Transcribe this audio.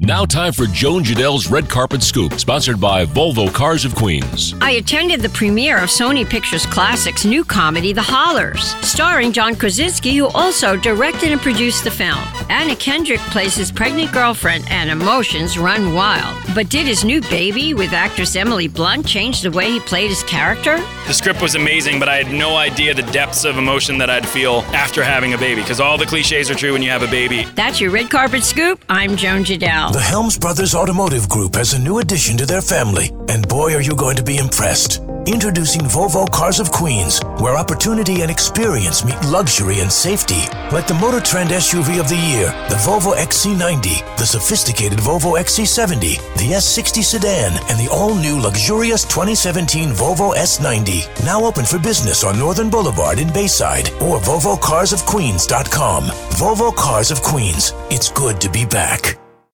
Now time for Joan Jadell's Red Carpet Scoop, sponsored by Volvo Cars of Queens. I attended the premiere of Sony Pictures Classics' new comedy, The Hollers, starring John Krasinski, who also directed and produced the film. Anna Kendrick plays his pregnant girlfriend, and emotions run wild. But did his new baby with actress Emily Blunt change the way he played his character? The script was amazing, but I had no idea the depths of emotion that I'd feel after having a baby, because all the cliches are true when you have a baby. That's your Red Carpet Scoop. I'm Joan Jadell. The Helms Brothers Automotive Group has a new addition to their family, and boy, are you going to be impressed. Introducing Volvo Cars of Queens, where opportunity and experience meet luxury and safety. Like the Motor Trend SUV of the year, the Volvo XC90, the sophisticated Volvo XC70, the S60 sedan, and the all-new luxurious 2017 Volvo S90. Now open for business on Northern Boulevard in Bayside or VolvoCarsOfQueens.com. Volvo Cars of Queens. It's good to be back.